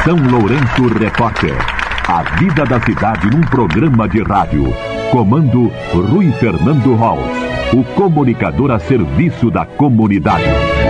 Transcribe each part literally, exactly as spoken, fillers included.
São Lourenço Repórter. A vida da cidade num programa de rádio. Comando Rui Fernando Holtz, o comunicador a serviço da comunidade.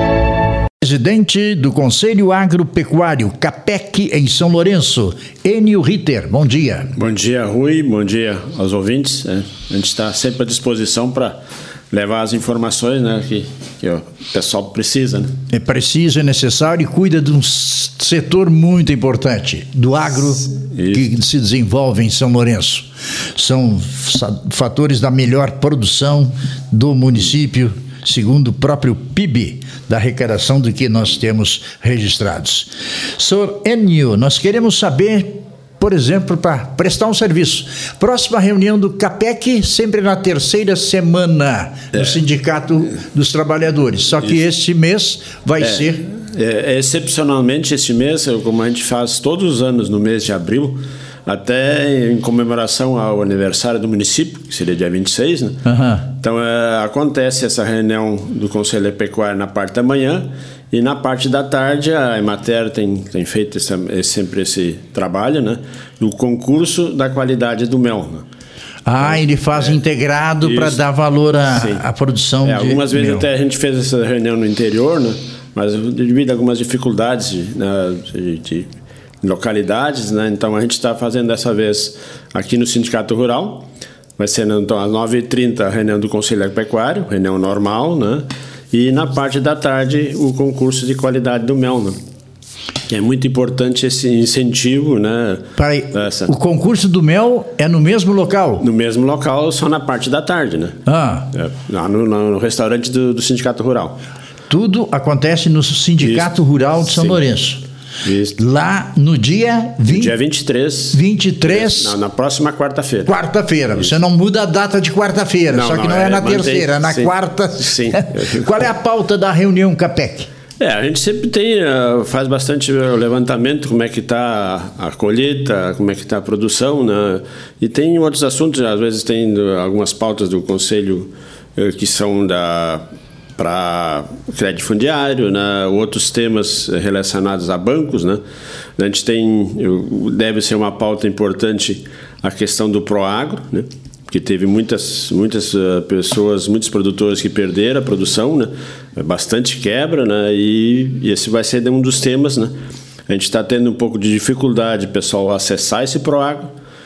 Presidente do Conselho Agropecuário, CAPEC, em São Lourenço, Enio Ritter. Bom dia. Bom dia, Rui. Bom dia aos ouvintes. É, a gente está sempre à disposição para levar as informações, né, que, que o pessoal precisa. Né? É preciso, é necessário e cuida de um setor muito importante, do agro. Isso. Que se desenvolve em São Lourenço. São fatores da melhor produção do município, segundo o próprio P I B, da arrecadação do que nós temos registrados. senhor Enio, nós queremos saber, por exemplo, para prestar um serviço. Próxima reunião do CAPEC, sempre na terceira semana, no é. Sindicato dos Trabalhadores. Só que Isso. este mês vai é. ser... É, excepcionalmente este mês, como a gente faz todos os anos no mês de abril, até em comemoração ao aniversário do município, que seria dia vinte e seis, né? Uhum. Então é, acontece essa reunião do Conselho Pecuário na parte da manhã e na parte da tarde a Emater tem, tem feito esse, sempre esse trabalho, né? Do concurso da qualidade do mel, né? Ah, ele faz é, integrado para dar valor à, à produção é, de algumas vezes mel. Até a gente fez essa reunião no interior, né? Mas devido a algumas dificuldades de, né, de, de localidades, né? Então a gente está fazendo dessa vez aqui no Sindicato Rural. Vai ser então às nove e trinta a reunião do Conselho Agropecuário, reunião normal, né? E na parte da tarde o concurso de qualidade do mel, né? É muito importante esse incentivo, né? Pai, essa... O concurso do mel é no mesmo local? No mesmo local, só na parte da tarde, né? Ah. É, lá no, no restaurante do, do Sindicato Rural. Tudo acontece no Sindicato Isso. Rural de São Sim. Lourenço. Isso. Lá no dia vinte... dia vinte e três. vinte e três. Na, na próxima quarta-feira. Quarta-feira. Você não muda a data de quarta-feira, não, só que não, não é, é na mantém, terceira, é na sim. quarta. Sim. Qual é a pauta da reunião CAPEC? É, a gente sempre tem, faz bastante levantamento, como é que está a colheita, como é que está a produção, né? E tem outros assuntos, às vezes tem algumas pautas do Conselho que são da... para crédito fundiário, né? Outros temas relacionados a bancos, né? A gente tem, deve ser uma pauta importante a questão do Proagro, né? Porque teve muitas, muitas pessoas, muitos produtores que perderam a produção, né? Bastante quebra, né? E, e esse vai ser um dos temas, né? A gente está tendo um pouco de dificuldade, pessoal, acessar esse Proagro.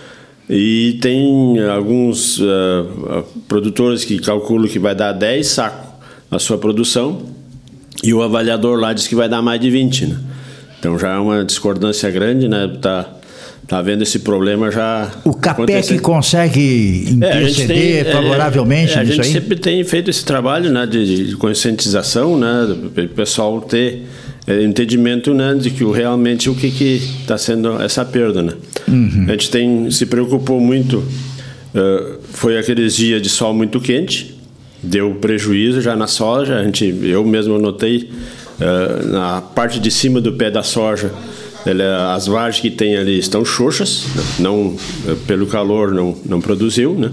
E tem alguns uh, produtores que calculam que vai dar dez sacos a sua produção, e o avaliador lá diz que vai dar mais de vinte, né? Então já é uma discordância grande, né? Tá, tá vendo esse problema já. O CAPEC consegue interceder é, tem, favoravelmente é, é, nisso aí? A gente sempre tem feito esse trabalho, né, de, de conscientização, né, do pessoal ter é, entendimento, né, de que realmente o que que está sendo essa perda, né? Uhum. A gente tem se preocupou muito, uh, foi aqueles dias de sol muito quente. Deu prejuízo já na soja. A gente, eu mesmo notei uh, na parte de cima do pé da soja, ela, as vagens que tem ali estão xoxas, né? Não, pelo calor não, não produziu, né?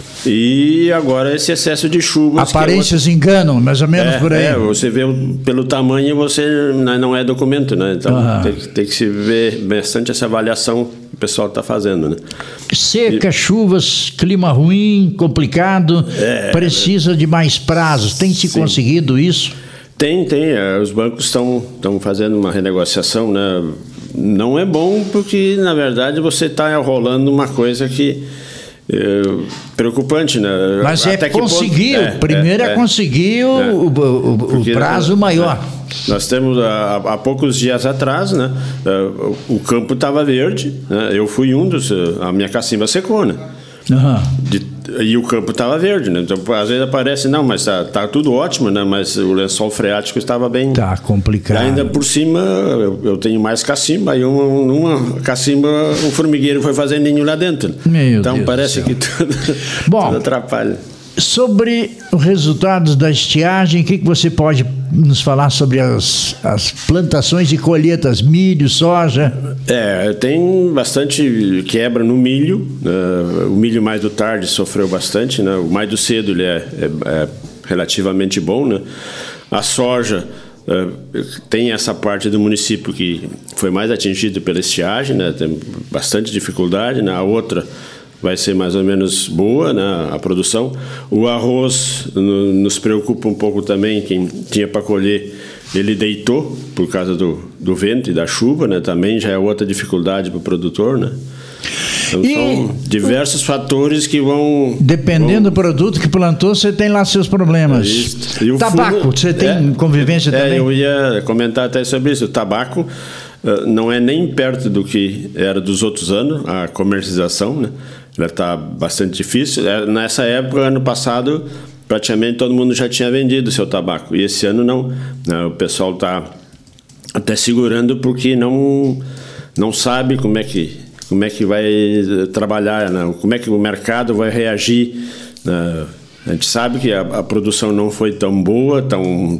E agora esse excesso de chuvas. Aparências que é outra... enganam, mais ou menos é, por aí. É, você vê pelo tamanho, você não é documento, né? Então uhum. tem, tem que se ver bastante essa avaliação que o pessoal está fazendo, né? Seca, e... chuvas, clima ruim, complicado, é, precisa de mais prazos. Tem se conseguido isso? Tem, tem. Os bancos estão estão fazendo uma renegociação, né? Não é bom porque, na verdade, você está enrolando uma coisa que é preocupante, né? Mas Até é conseguir, é, primeiro é, é conseguir é, o, o, o prazo maior. É, nós temos, há, há poucos dias atrás, né? O campo estava verde, né? Eu fui um dos, a minha cacimba secou, né? Uhum. De, e o campo estava verde, né? Então, às vezes aparece, não, mas tá, tá tudo ótimo, né? Mas o lençol freático estava bem... Tá complicado. E ainda por cima, eu, eu tenho mais cacimba, aí uma, uma cacimba, um formigueiro foi fazer ninho lá dentro. Meu então Deus parece que tudo, Bom, tudo atrapalha. Sobre os resultados da estiagem, o que, que você pode nos falar sobre as, as plantações e colheitas, milho, soja? É, tem bastante quebra no milho, uh, o milho mais do tarde sofreu bastante, né? O mais do cedo ele é, é, é relativamente bom, né? A soja uh, tem essa parte do município que foi mais atingido pela estiagem, né? Tem bastante dificuldade, né? A outra vai ser mais ou menos boa, né, a produção. O arroz no, nos preocupa um pouco também, quem tinha para colher, ele deitou por causa do, do vento e da chuva, né, também já é outra dificuldade para o produtor, né. Então, e são diversos o, fatores que vão... Dependendo vão... do produto que plantou, você tem lá seus problemas. Isso. E o tabaco, fundo, você tem é, convivência é, também? Eu ia comentar até sobre isso. O tabaco uh, não é nem perto do que era dos outros anos, a comercialização, né? Ela está bastante difícil. Nessa época, ano passado, praticamente todo mundo já tinha vendido seu tabaco. E esse ano não. O pessoal está até segurando porque não, não sabe como é que, como é que vai trabalhar, né? Como é que o mercado vai reagir. Né? A gente sabe que a, a produção não foi tão boa, tão,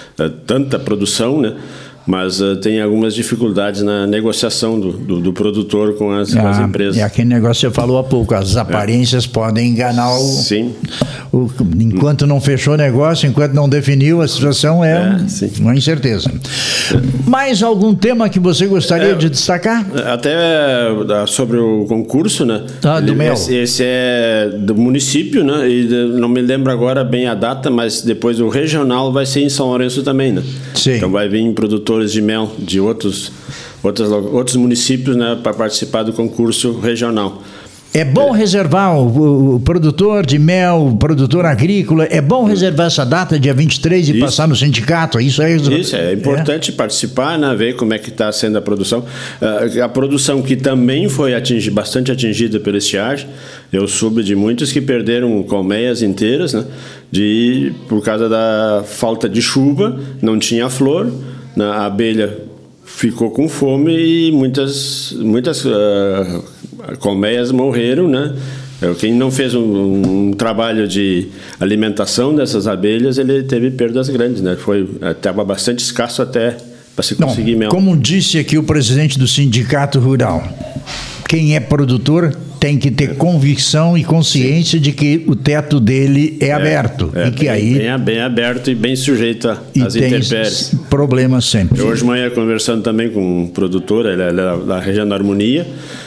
tanta produção, né? Mas uh, tem algumas dificuldades na negociação do, do, do produtor com as, ah, com as empresas. É aquele negócio que você falou há pouco, as aparências é. podem enganar o... Sim. O, enquanto não fechou o negócio, enquanto não definiu, a situação é, é uma incerteza. É. Mais algum tema que você gostaria é, de destacar? Até sobre o concurso, né? Ah, do mel. Esse, esse é do município, né? E não me lembro agora bem a data, mas depois o regional vai ser em São Lourenço também, né? Sim. Então vai vir produtor de mel de outros, outros, outros municípios, né, para participar do concurso regional. É bom reservar o, o produtor de mel, o produtor agrícola, é bom reservar essa data, dia vinte e três, e isso. passar no sindicato, isso é... Isso, é importante é. participar, né, ver como é que está sendo a produção. Uh, a produção que também foi atingi, bastante atingida pela estiagem, eu soube de muitos que perderam colmeias inteiras, né, de, por causa da falta de chuva, não tinha flor, a abelha ficou com fome e muitas, muitas uh, colmeias morreram, né? Quem não fez um, um trabalho de alimentação dessas abelhas, ele teve perdas grandes, né? Foi, estava bastante escasso até para se conseguir mel. Como disse aqui o presidente do Sindicato Rural, quem é produtor tem que ter convicção e consciência Sim. de que o teto dele é, é aberto. É, e que bem, aí bem, bem aberto e bem sujeito às intempéries. Problemas sempre. Eu hoje de manhã conversando também com um produtor, ele é da região da Harmonia,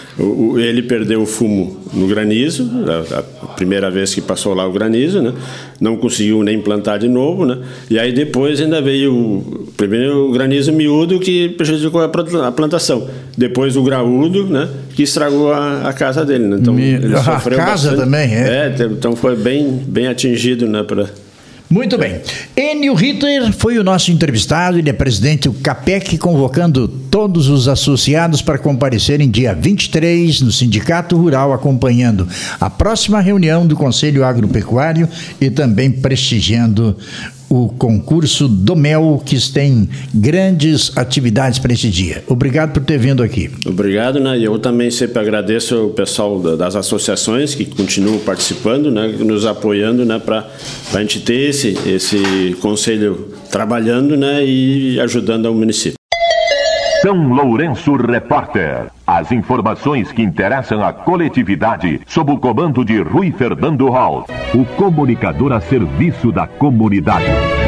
ele perdeu o fumo no granizo, a, a primeira vez que passou lá o granizo, né? Não conseguiu nem plantar de novo, né? E aí depois ainda veio o, primeiro o granizo miúdo que prejudicou a plantação, depois o graúdo, né? Que estragou a, a casa dele, né? Então Me... ele sofreu a casa bastante. também, é? É, então foi bem, bem atingido, né? Pra... Muito bem. Enio Ritter foi o nosso entrevistado, ele é presidente do CAPEC, convocando todos os associados para comparecerem dia vinte e três no Sindicato Rural, acompanhando a próxima reunião do Conselho Agropecuário e também prestigiando o concurso do mel, que tem grandes atividades para esse dia. Obrigado por ter vindo aqui. Obrigado, né? Eu também sempre agradeço o pessoal das associações que continuam participando, né? Nos apoiando, né? Para a gente ter esse, esse conselho trabalhando, né? E ajudando ao município. São Lourenço Repórter. As informações que interessam a coletividade sob o comando de Rui Fernando Hall, o comunicador a serviço da comunidade.